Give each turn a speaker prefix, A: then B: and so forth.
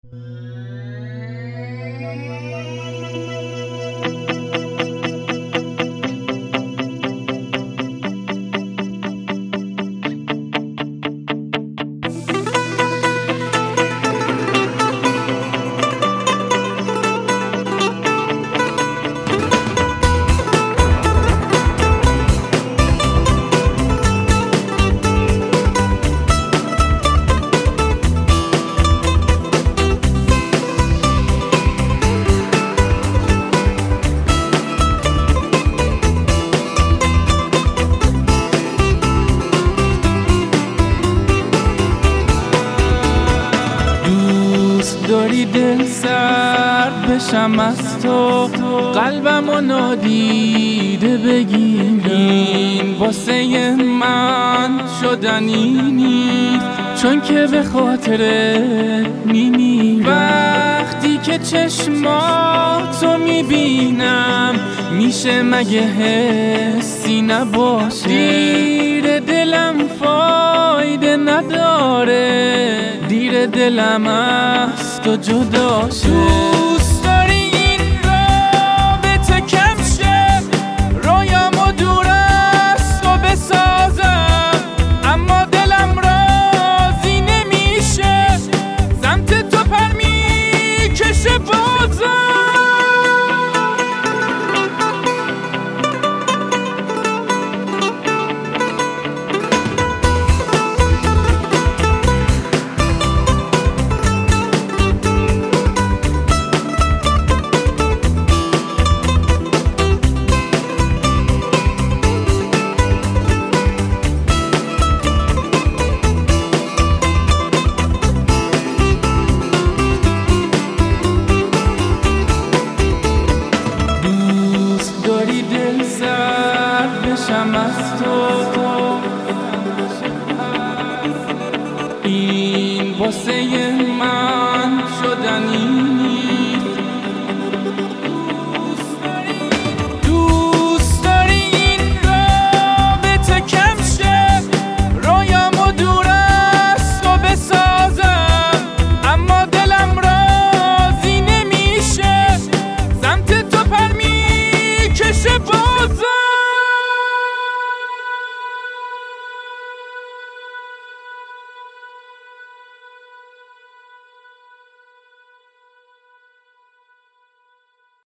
A: داری دل سرد بشم از تو، قلبمو نادیده بگیری، واسه من شدنی نیست چون که به خاطر میمیرم. وقتی که چشماتو میبینم میشه مگه حسی نباشه؟ دیر دلم فایده نداره، دیر دلم از تو جدا شه. دوست داری این رابطه کم شه، رویامو دور از تو بسازم، اما دلم راضی نمیشه، سمت تو پر میکشه بازم. دل سرد بشم از تو، این واسه من